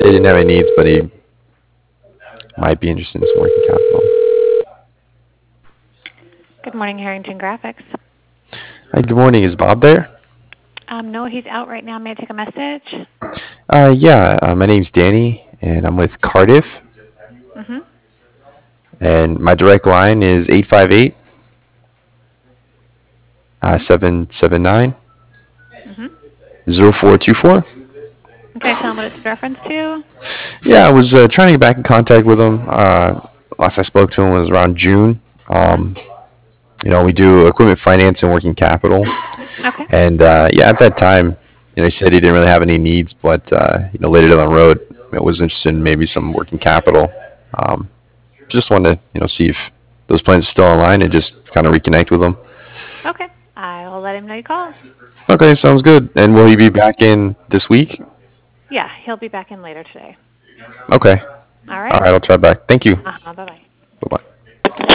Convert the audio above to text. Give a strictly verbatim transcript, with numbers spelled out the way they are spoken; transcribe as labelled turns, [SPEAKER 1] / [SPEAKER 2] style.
[SPEAKER 1] said he didn't have any needs, but he might be interested in some working capital.
[SPEAKER 2] Good morning, Harrington Graphics.
[SPEAKER 1] Hi, good morning. Is Bob there?
[SPEAKER 2] Um, no, he's out right now. May I take a message?
[SPEAKER 1] Uh, yeah, uh, my name's Danny, and I'm with Cardiff,
[SPEAKER 2] Mm-hmm.
[SPEAKER 1] and my direct line is eight five eight, uh,
[SPEAKER 2] Mm-hmm.
[SPEAKER 1] seven seven nine,
[SPEAKER 2] Mm-hmm.
[SPEAKER 1] zero four two four.
[SPEAKER 2] Okay, tell him what it's in reference to.
[SPEAKER 1] Yeah, I was uh, trying to get back in contact with him. Uh, last I spoke to him was around June.
[SPEAKER 2] Mm-hmm.
[SPEAKER 1] Um, you know, we do equipment finance and working capital.
[SPEAKER 2] Okay.
[SPEAKER 1] And uh, yeah, at that time, you know, he said he didn't really have any needs, but uh, you know, later down the road, I was interested in maybe some working capital. Um, just wanted to, you know, see if those plans are still online and just kind of reconnect with them.
[SPEAKER 2] Okay. I will let him know you called.
[SPEAKER 1] Okay, sounds good. And will he be back in this week?
[SPEAKER 2] Yeah, he'll be back in later today.
[SPEAKER 1] Okay.
[SPEAKER 2] All
[SPEAKER 1] All
[SPEAKER 2] right.
[SPEAKER 1] right, I'll try back. Thank you.
[SPEAKER 2] Uh-huh. Bye-bye.
[SPEAKER 1] Bye bye.